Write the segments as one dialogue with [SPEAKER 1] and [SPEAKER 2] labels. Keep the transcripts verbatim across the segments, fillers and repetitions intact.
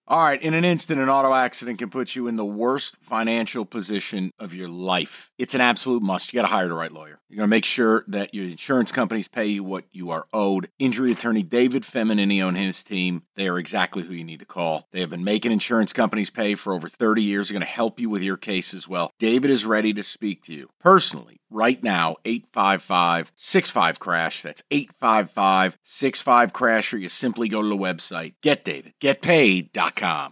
[SPEAKER 1] All right, in an instant, an auto accident can put you in the worst financial position of your life. It's an absolute must. You got to hire the right lawyer. You're going to make sure that your insurance companies pay you what you are owed. Injury attorney David Feminini and his team, they are exactly who you need to call. They have been making insurance companies pay for over thirty years. They're going to help you with your case as well. David is ready to speak to you personally right now. eight five five, six five, crash. That's eight five five, six five, crash, or you simply go to the website get david get paid dot com.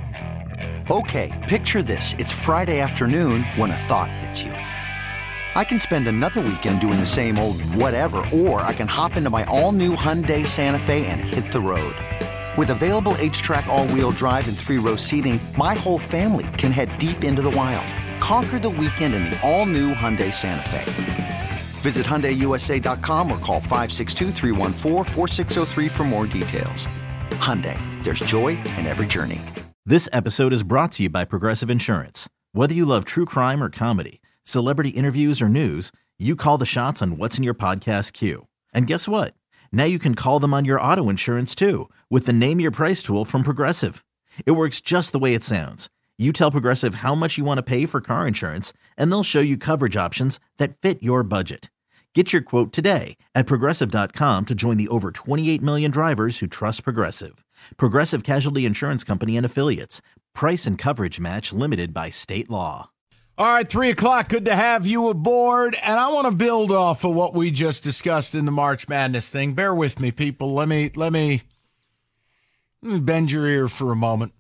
[SPEAKER 2] Okay, picture this. It's Friday afternoon when a thought hits you. I can spend another weekend doing the same old whatever, or I can hop into my all-new Hyundai Santa Fe and hit the road. With available H-Track all-wheel drive and three-row seating, my whole family can head deep into the wild. Conquer the weekend in the all-new Hyundai Santa Fe. Visit Hyundai U S A dot com or call five six two, three one four, four six zero three for more details. Hyundai, there's joy in every journey.
[SPEAKER 3] This episode is brought to you by Progressive Insurance. Whether you love true crime or comedy, celebrity interviews or news, you call the shots on what's in your podcast queue. And guess what? Now you can call them on your auto insurance too with the Name Your Price tool from Progressive. It works just the way it sounds. You tell Progressive how much you want to pay for car insurance, and they'll show you coverage options that fit your budget. Get your quote today at Progressive dot com to join the over twenty-eight million drivers who trust Progressive. Progressive Casualty Insurance Company and Affiliates. Price and coverage match limited by state law.
[SPEAKER 1] All right, three o'clock. Good to have you aboard. And I want to build off of what we just discussed in the March Madness thing. Bear with me, people. Let me, let me, let me bend your ear for a moment.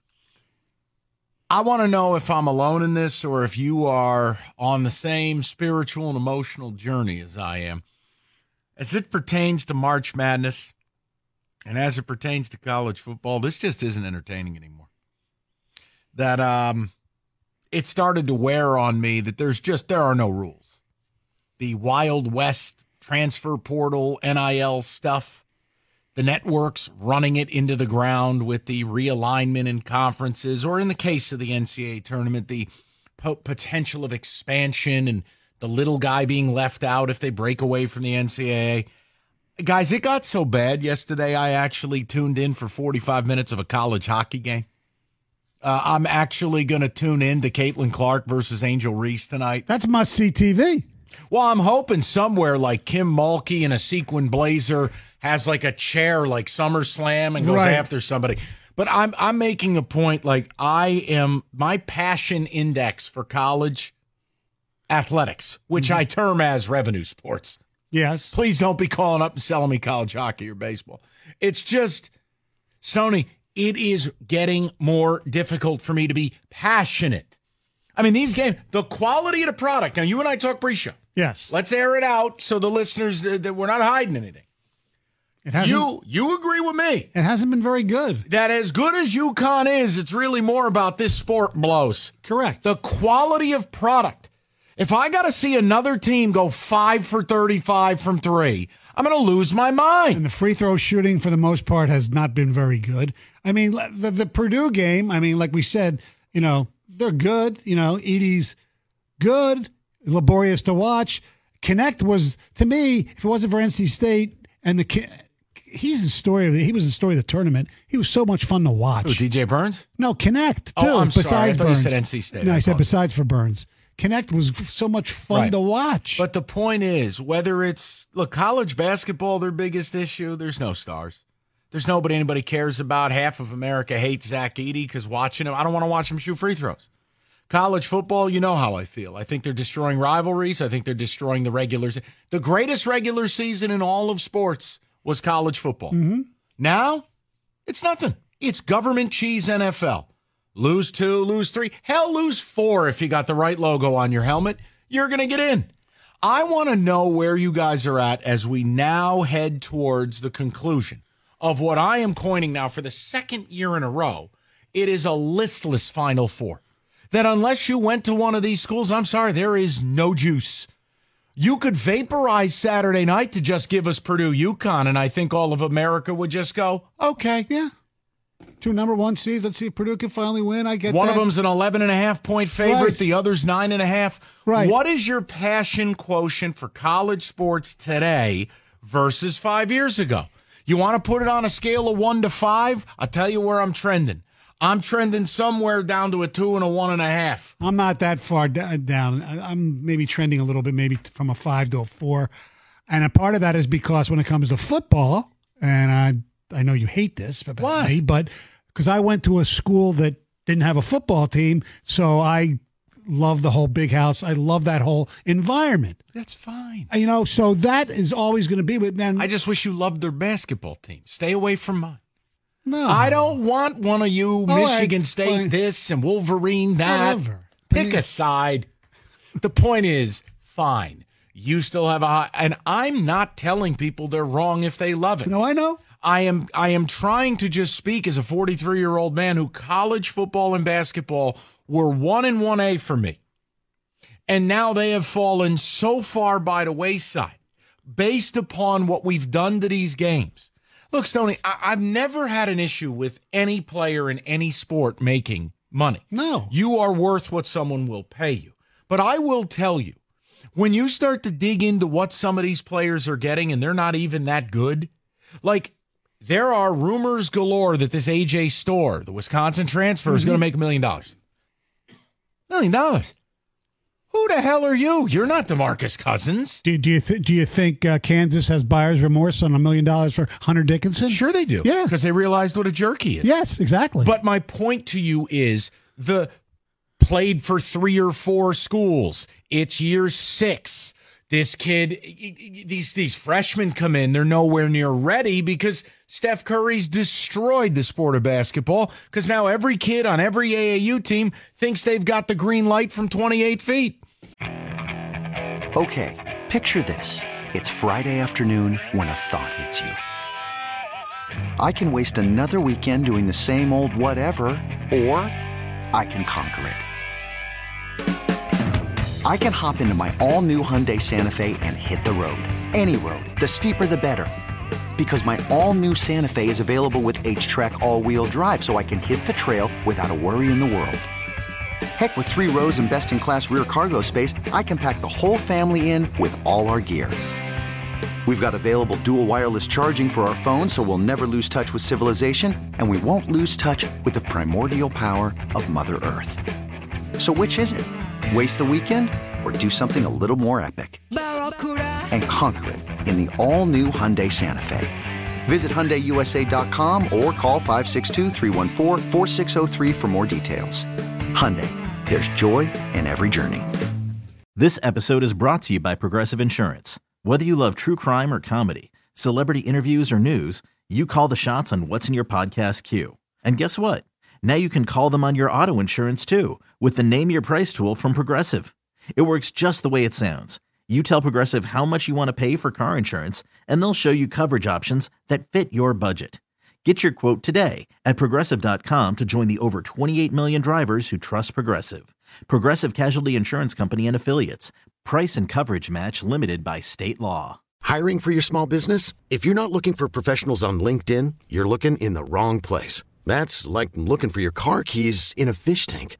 [SPEAKER 1] I want to know if I'm alone in this or if you are on the same spiritual and emotional journey as I am. As it pertains to March Madness and as it pertains to college football, this just isn't entertaining anymore. That um, it started to wear on me that there's just, there are no rules. The Wild West transfer portal, N I L stuff, the networks running it into the ground with the realignment in conferences, or in the case of the N C double A tournament, the po- potential of expansion and the little guy being left out if they break away from the N C double A. Guys, it got so bad yesterday, I actually tuned in for forty-five minutes of a college hockey game. Uh, I'm actually going to tune in to Caitlin Clark versus Angel Reese tonight.
[SPEAKER 4] That's must-see T V.
[SPEAKER 1] Well, I'm hoping somewhere like Kim Mulkey in a sequin blazer has like a chair like SummerSlam and goes
[SPEAKER 4] Right.
[SPEAKER 1] after somebody. But I'm I'm making a point, like I am, my passion index for college athletics, which mm-hmm. I term as revenue sports.
[SPEAKER 4] Yes.
[SPEAKER 1] Please don't be calling up and selling me college hockey or baseball. It's just, Stoney, it is getting more difficult for me to be passionate. I mean, these games, the quality of the product. Now, you and I talk pre-show.
[SPEAKER 4] Yes.
[SPEAKER 1] Let's air it out so the listeners, that, that we're not hiding anything.
[SPEAKER 4] It hasn't,
[SPEAKER 1] you you agree with me.
[SPEAKER 4] It hasn't been very good.
[SPEAKER 1] That as good as UConn is, it's really more about this sport blows.
[SPEAKER 4] Correct.
[SPEAKER 1] The quality of product. If I got to see another team go five for thirty-five from three, I'm going to lose my mind.
[SPEAKER 4] And the free throw shooting, for the most part, has not been very good. I mean, the, the Purdue game, I mean, like we said, you know, they're good. You know, Edie's good, laborious to watch. Connect was, to me, if it wasn't for N C State and the he's the story of the, he was the story of the tournament. He was so much fun to watch.
[SPEAKER 1] Who, D J Burns?
[SPEAKER 4] No, Connect, too.
[SPEAKER 1] Oh, I'm
[SPEAKER 4] besides
[SPEAKER 1] sorry. I thought
[SPEAKER 4] Burns.
[SPEAKER 1] you said N C State.
[SPEAKER 4] No, I,
[SPEAKER 1] I
[SPEAKER 4] said
[SPEAKER 1] apologize.
[SPEAKER 4] besides for Burns. Connect was so much fun
[SPEAKER 1] right.
[SPEAKER 4] to watch.
[SPEAKER 1] But the point is, whether it's, look, college basketball, their biggest issue, there's no stars. There's nobody anybody cares about. Half of America hates Zach Edey because watching him, I don't want to watch him shoot free throws. College football, you know how I feel. I think they're destroying rivalries. I think they're destroying the regular season. The greatest regular season in all of sports was college football.
[SPEAKER 4] Mm-hmm.
[SPEAKER 1] Now, it's nothing. It's government cheese N F L. Lose two, lose three. Hell, lose four if you got the right logo on your helmet. You're going to get in. I want to know where you guys are at as we now head towards the conclusion of what I am coining now for the second year in a row. It is a listless Final Four. That unless you went to one of these schools, I'm sorry, there is no juice. You could vaporize Saturday night to just give us Purdue UConn, and I think all of America would just go, okay.
[SPEAKER 4] Yeah. Two number one seeds. Let's see if Purdue can finally win. I get
[SPEAKER 1] One
[SPEAKER 4] that.
[SPEAKER 1] of them's an eleven and a half point favorite.
[SPEAKER 4] Right.
[SPEAKER 1] The other's nine and a half.
[SPEAKER 4] Right.
[SPEAKER 1] What is your passion quotient for college sports today versus five years ago? You want to put it on a scale of one to five? I'll tell you where I'm trending. I'm trending somewhere down to a two and a one and a half.
[SPEAKER 4] I'm not that far d- down. I- I'm maybe trending a little bit, maybe t- from a five to a four. And a part of that is because when it comes to football, and I I know you hate this about
[SPEAKER 1] Why?
[SPEAKER 4] me, but because I went to a school that didn't have a football team, so I love the whole big house. I love that whole environment.
[SPEAKER 1] That's fine.
[SPEAKER 4] You know, so that is always going to be. But then
[SPEAKER 1] I just wish you loved their basketball team. Stay away from mine.
[SPEAKER 4] no,
[SPEAKER 1] I don't want one of you
[SPEAKER 4] right,
[SPEAKER 1] Michigan State
[SPEAKER 4] fine.
[SPEAKER 1] this and Wolverine that.
[SPEAKER 4] Whatever.
[SPEAKER 1] Pick
[SPEAKER 4] I mean-
[SPEAKER 1] a side. The point is, fine. You still have a high, and I'm not telling people they're wrong if they love it.
[SPEAKER 4] No, I know.
[SPEAKER 1] I am I am trying to just speak as a forty-three-year-old man who college football and basketball were one and one A for me. And now they have fallen so far by the wayside based upon what we've done to these games. Look, Stoney, I- I've never had an issue with any player in any sport making money.
[SPEAKER 4] No.
[SPEAKER 1] You are worth what someone will pay you. But I will tell you, when you start to dig into what some of these players are getting and they're not even that good, like there are rumors galore that this A J Storr, the Wisconsin transfer, is going to make a million dollars. Million dollars. Who the hell are you? You're not DeMarcus Cousins.
[SPEAKER 4] Do, do you th- do you think uh, Kansas has buyer's remorse on a million dollars for Hunter Dickinson?
[SPEAKER 1] Sure they do.
[SPEAKER 4] Yeah.
[SPEAKER 1] Because they realized what a jerk he is.
[SPEAKER 4] Yes, exactly.
[SPEAKER 1] But my point to you is the played for three or four schools. It's year six. This kid, these these freshmen come in, they're nowhere near ready because Steph Curry's destroyed the sport of basketball because now every kid on every A A U team thinks they've got the green light from twenty-eight feet.
[SPEAKER 2] Okay, picture this. It's Friday afternoon when a thought hits you. I can waste another weekend doing the same old whatever, or I can conquer it. I can hop into my all-new Hyundai Santa Fe and hit the road. Any road. The steeper, the better. Because my all-new Santa Fe is available with H-Track all-wheel drive, so I can hit the trail without a worry in the world. Heck, with three rows and best-in-class rear cargo space, I can pack the whole family in with all our gear. We've got available dual wireless charging for our phones, so we'll never lose touch with civilization, and we won't lose touch with the primordial power of Mother Earth. So which is it? Waste the weekend or do something a little more epic? And conquer it in the all-new Hyundai Santa Fe. Visit Hyundai U S A dot com or call five six two, three one four, four six zero three for more details. Hyundai, there's joy in every journey.
[SPEAKER 3] This episode is brought to you by Progressive Insurance. Whether you love true crime or comedy, celebrity interviews or news, you call the shots on what's in your podcast queue. And guess what? Now you can call them on your auto insurance too with the Name Your Price tool from Progressive. It works just the way it sounds. You tell Progressive how much you want to pay for car insurance, and they'll show you coverage options that fit your budget. Get your quote today at Progressive dot com to join the over twenty-eight million drivers who trust Progressive. Progressive Casualty Insurance Company and Affiliates. Price and coverage match limited by state law.
[SPEAKER 5] Hiring for your small business? If you're not looking for professionals on LinkedIn, you're looking in the wrong place. That's like looking for your car keys in a fish tank.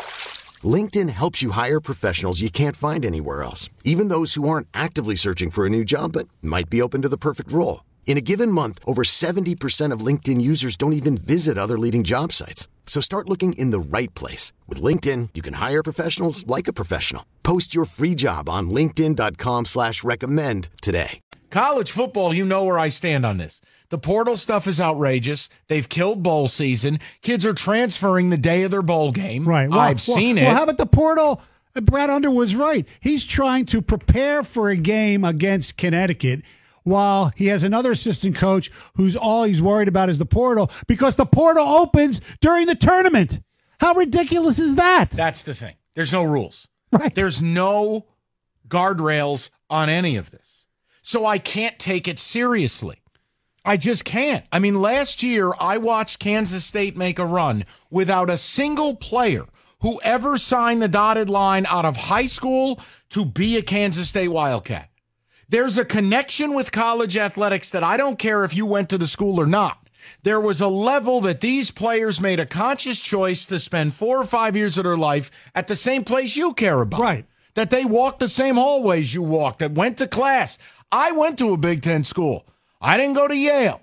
[SPEAKER 5] LinkedIn helps you hire professionals you can't find anywhere else, even those who aren't actively searching for a new job but might be open to the perfect role. In a given month, over seventy percent of LinkedIn users don't even visit other leading job sites. So start looking in the right place. With LinkedIn, you can hire professionals like a professional. Post your free job on linkedin dot com slash recommend today.
[SPEAKER 1] College football, you know where I stand on this. The portal stuff is outrageous. They've killed bowl season. Kids are transferring the day of their bowl game.
[SPEAKER 4] Right. Well,
[SPEAKER 1] I've
[SPEAKER 4] well,
[SPEAKER 1] seen it.
[SPEAKER 4] Well, how about the portal? Brad Underwood's right. He's trying to prepare for a game against Connecticut while he has another assistant coach who's all he's worried about is the portal because the portal opens during the tournament. How ridiculous is that?
[SPEAKER 1] That's the thing. There's no rules.
[SPEAKER 4] Right.
[SPEAKER 1] There's no guardrails on any of this. So I can't take it seriously. I just can't. I mean, last year I watched Kansas State make a run without a single player who ever signed the dotted line out of high school to be a Kansas State Wildcat. There's a connection with college athletics that I don't care if you went to the school or not. There was a level that these players made a conscious choice to spend four or five years of their life at the same place you care about.
[SPEAKER 4] Right.
[SPEAKER 1] That they walked the same hallways you walked, that went to class. I went to a Big Ten school. I didn't go to Yale.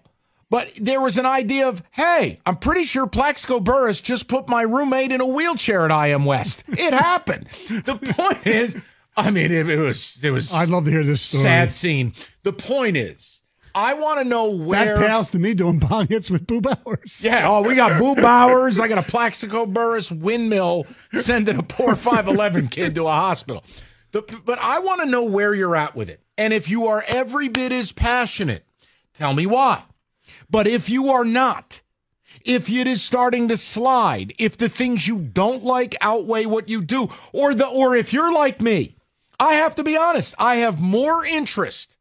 [SPEAKER 1] But there was an idea of, hey, I'm pretty sure Plaxico Burress just put my roommate in a wheelchair at I M West. It happened. The point is, I mean, it, it was it was.
[SPEAKER 4] I'd love to hear this story.
[SPEAKER 1] Sad scene. The point is, I want to know where.
[SPEAKER 4] That pals to me doing bong hits with Boo Bowers.
[SPEAKER 1] Yeah. Oh, we got Boo Bowers. I got a Plaxico Burress windmill sending a poor five eleven kid to a hospital. The, but I want to know where you're at with it, and if you are every bit as passionate, tell me why. But if you are not, if it is starting to slide, if the things you don't like outweigh what you do, or the or if you're like me, I have to be honest, I have more interest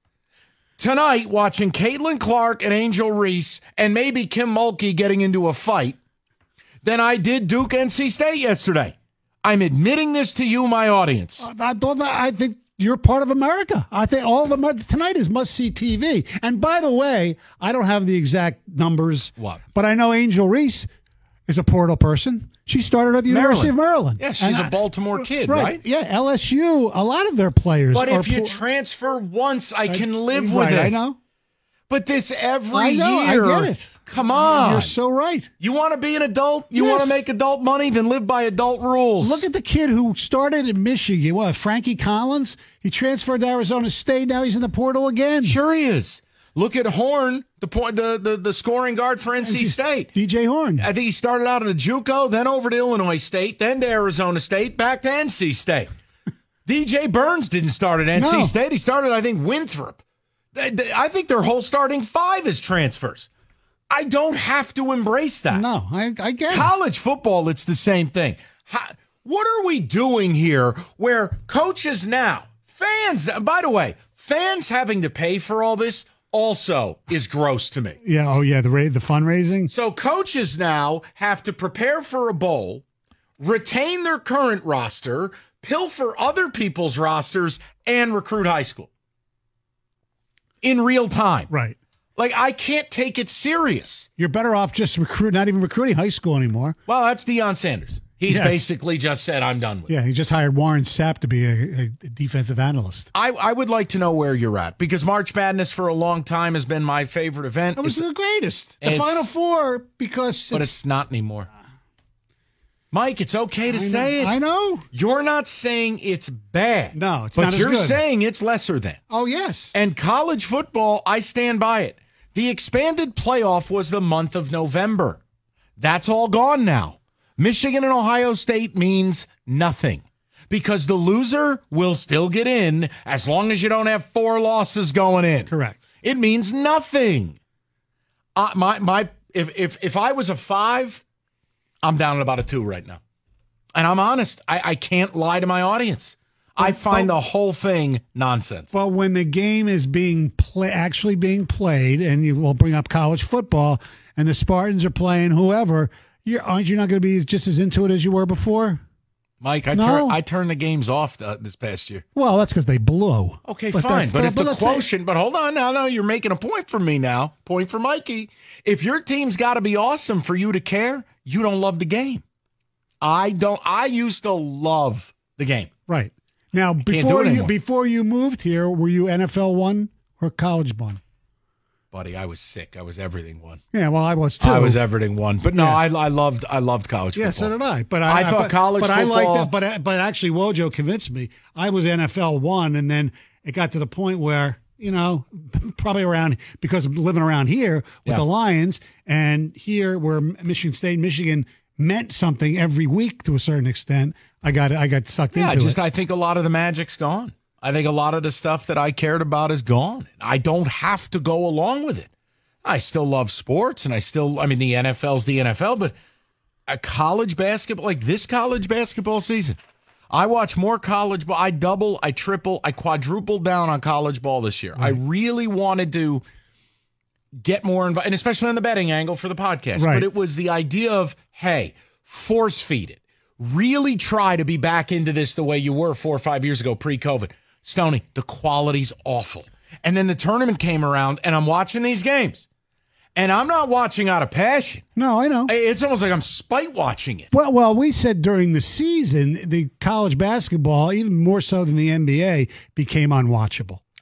[SPEAKER 1] tonight watching Caitlin Clark and Angel Reese and maybe Kim Mulkey getting into a fight than I did Duke N C State yesterday. I'm admitting this to you, my audience.
[SPEAKER 4] I, I think you're part of America. I think all of America tonight is must-see T V. And by the way, I don't have the exact numbers.
[SPEAKER 1] What?
[SPEAKER 4] But I know Angel Reese is a Portal person. She started at the
[SPEAKER 1] Maryland.
[SPEAKER 4] University of Maryland.
[SPEAKER 1] Yeah, she's
[SPEAKER 4] and
[SPEAKER 1] a Baltimore I, kid,
[SPEAKER 4] right,
[SPEAKER 1] right?
[SPEAKER 4] Yeah, L S U, a lot of their players
[SPEAKER 1] But
[SPEAKER 4] are
[SPEAKER 1] if you
[SPEAKER 4] Por-
[SPEAKER 1] transfer once, I can live
[SPEAKER 4] right,
[SPEAKER 1] with it.
[SPEAKER 4] I know.
[SPEAKER 1] But this every
[SPEAKER 4] I know,
[SPEAKER 1] year.
[SPEAKER 4] I get it.
[SPEAKER 1] Come on.
[SPEAKER 4] You're so right.
[SPEAKER 1] You want to be an adult? You
[SPEAKER 4] Yes.
[SPEAKER 1] want to make adult money? Then live by adult rules.
[SPEAKER 4] Look at the kid who started in Michigan. What, Frankie Collins? He transferred to Arizona State. Now he's in the portal again.
[SPEAKER 1] Sure he is. Look at Horn, the point, the, the the scoring guard for N C State.
[SPEAKER 4] D J Horn.
[SPEAKER 1] I think he started out at a JUCO, then over to Illinois State, then to Arizona State, back to N C State. D J Burns didn't start at N C
[SPEAKER 4] No.
[SPEAKER 1] State. He started, I think, Winthrop. They- they- I think their whole starting five is transfers. I don't have to embrace that.
[SPEAKER 4] No, I, I get it.
[SPEAKER 1] College football, it's the same thing. How, what are we doing here where coaches now, fans, by the way, fans having to pay for all this also is gross to me.
[SPEAKER 4] Yeah, oh yeah, the ra- the fundraising.
[SPEAKER 1] So coaches now have to prepare for a bowl, retain their current roster, pilfer other people's rosters, and recruit high school in real time.
[SPEAKER 4] Right.
[SPEAKER 1] Like, I can't take it serious.
[SPEAKER 4] You're better off just recruit, not even recruiting high school anymore.
[SPEAKER 1] Well, that's Deion Sanders. He's
[SPEAKER 4] Yes.
[SPEAKER 1] basically just said, I'm done with it.
[SPEAKER 4] Yeah, he just hired Warren Sapp to be a, a defensive analyst.
[SPEAKER 1] I, I would like to know where you're at, because March Madness for a long time has been my favorite event.
[SPEAKER 4] That was
[SPEAKER 1] It's-
[SPEAKER 4] the greatest. The
[SPEAKER 1] it's-
[SPEAKER 4] Final Four, because
[SPEAKER 1] but it's not anymore. Mike, it's okay to
[SPEAKER 4] I
[SPEAKER 1] say
[SPEAKER 4] know,
[SPEAKER 1] it.
[SPEAKER 4] I know.
[SPEAKER 1] You're not saying it's bad.
[SPEAKER 4] No, it's
[SPEAKER 1] but
[SPEAKER 4] not as
[SPEAKER 1] you're
[SPEAKER 4] good.
[SPEAKER 1] saying it's lesser than.
[SPEAKER 4] Oh, yes.
[SPEAKER 1] And college football, I stand by it. The expanded playoff was the month of November. That's all gone now. Michigan and Ohio State means nothing, because the loser will still get in as long as you don't have four losses going in.
[SPEAKER 4] Correct.
[SPEAKER 1] It means nothing. Uh, my my if if if I was a five, I'm down at about a two right now. And I'm honest, I, I can't lie to my audience. I find
[SPEAKER 4] but-
[SPEAKER 1] the whole thing nonsense.
[SPEAKER 4] But when the game is being play, actually being played, and you will bring up college football, and the Spartans are playing whoever, you're, aren't you not going to be just as into it as you were before?
[SPEAKER 1] Mike, I
[SPEAKER 4] No.
[SPEAKER 1] turn I turned the games off uh, this past year.
[SPEAKER 4] Well, that's because they blew.
[SPEAKER 1] Okay,
[SPEAKER 4] But
[SPEAKER 1] fine.
[SPEAKER 4] that-
[SPEAKER 1] But, if the
[SPEAKER 4] let's say-
[SPEAKER 1] quotient, but hold on now, no, you're making a point for me now. Point for Mikey. If your team's got to be awesome for you to care, you don't love the game. I don't. I used to love the game.
[SPEAKER 4] Right. Now,
[SPEAKER 1] do
[SPEAKER 4] before
[SPEAKER 1] it
[SPEAKER 4] you
[SPEAKER 1] anymore.
[SPEAKER 4] before you moved here, were you N F L one or college one?
[SPEAKER 1] Buddy, I was sick. I was everything one.
[SPEAKER 4] Yeah, well, I was too.
[SPEAKER 1] I was everything one. But no,
[SPEAKER 4] Yes.
[SPEAKER 1] I, I loved I loved college
[SPEAKER 4] Yeah,
[SPEAKER 1] football.
[SPEAKER 4] so did I. But I,
[SPEAKER 1] I thought
[SPEAKER 4] but,
[SPEAKER 1] college
[SPEAKER 4] but I
[SPEAKER 1] football-
[SPEAKER 4] liked it. But but actually, Wojo convinced me. I was N F L one, and then it got to the point where you know, probably around because I'm living around here with
[SPEAKER 1] Yeah.
[SPEAKER 4] the Lions, and here where Michigan State, Michigan meant something every week to a certain extent. I got I got sucked
[SPEAKER 1] Yeah,
[SPEAKER 4] into
[SPEAKER 1] just
[SPEAKER 4] it.
[SPEAKER 1] I think a lot of the magic's gone. I think a lot of the stuff that I cared about is gone. I don't have to go along with it. I still love sports, and I still, I mean, the N F L's the N F L, but a college basketball, like this college basketball season, I watch more college ball. I double, I triple, I quadruple down on college ball this year. I really wanted to get more involved, and especially on the betting angle for the podcast.
[SPEAKER 4] Right.
[SPEAKER 1] But it was the idea of, hey, force feed it. Really try to be back into this the way you were four or five years ago, pre-COVID. Stoney, the quality's awful. And then the tournament came around, and I'm watching these games. And I'm not watching out of passion.
[SPEAKER 4] No, I know.
[SPEAKER 1] It's almost like I'm spite watching it.
[SPEAKER 4] Well, well, we said during the season, the college basketball, even more so than the N B A, became unwatchable.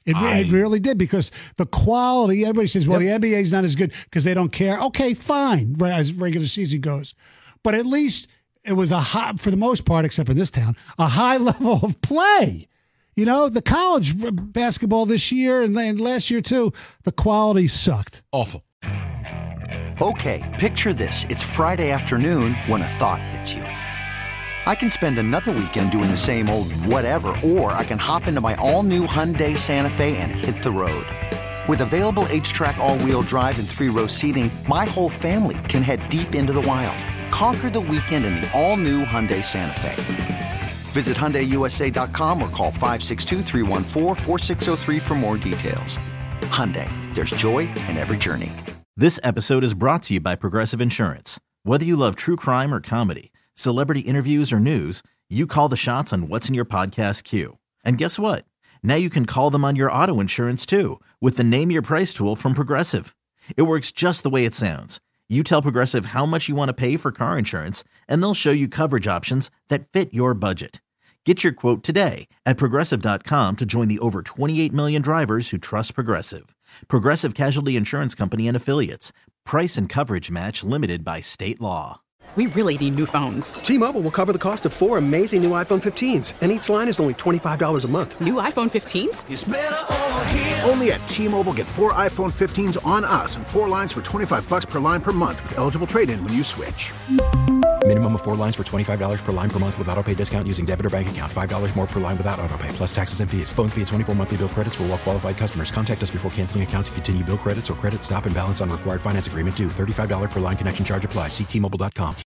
[SPEAKER 4] It,
[SPEAKER 1] I,
[SPEAKER 4] it really did, because the quality, everybody says, well,
[SPEAKER 1] Yep.
[SPEAKER 4] the N B A is not as good because they don't care. Okay, fine, right, as regular season goes. But at least it was a high, for the most part, except in this town, a high level of play. You know, the college basketball this year and then last year too, the quality sucked.
[SPEAKER 1] awful.
[SPEAKER 2] Okay, picture this. It's Friday afternoon when a thought hits you. I can spend another weekend doing the same old whatever, or I can hop into my all-new Hyundai Santa Fe and hit the road. With available H-Track all-wheel drive and three-row seating, my whole family can head deep into the wild. Conquer the weekend in the all-new Hyundai Santa Fe. Visit Hyundai U S A dot com or call five six two, three one four, four six zero three for more details. Hyundai, there's joy in every journey.
[SPEAKER 3] This episode is brought to you by Progressive Insurance. Whether you love true crime or comedy, celebrity interviews or news, you call the shots on what's in your podcast queue. And guess what? Now you can call them on your auto insurance too, with the Name Your Price tool from Progressive. It works just the way it sounds. You tell Progressive how much you want to pay for car insurance, and they'll show you coverage options that fit your budget. Get your quote today at Progressive dot com to join the over twenty-eight million drivers who trust Progressive. Progressive Casualty Insurance Company and Affiliates. Price and coverage match limited by state law.
[SPEAKER 6] We really need new phones.
[SPEAKER 7] T-Mobile will cover the cost of four amazing new iPhone fifteens, and each line is only twenty-five dollars a month.
[SPEAKER 6] New iPhone fifteens?
[SPEAKER 8] It's better over here. Only at T-Mobile, get four iPhone fifteens on us and four lines for twenty-five bucks per line per month with eligible trade-in when you switch.
[SPEAKER 9] Minimum of four lines for twenty-five dollars per line per month with autopay discount using debit or bank account. five dollars more per line without autopay, plus taxes and fees. Phone fee at twenty-four monthly bill credits for well-qualified customers. Contact us before canceling account to continue bill credits or credit stop and balance on required finance agreement due. thirty-five dollars per line connection charge applies. See T Mobile dot com.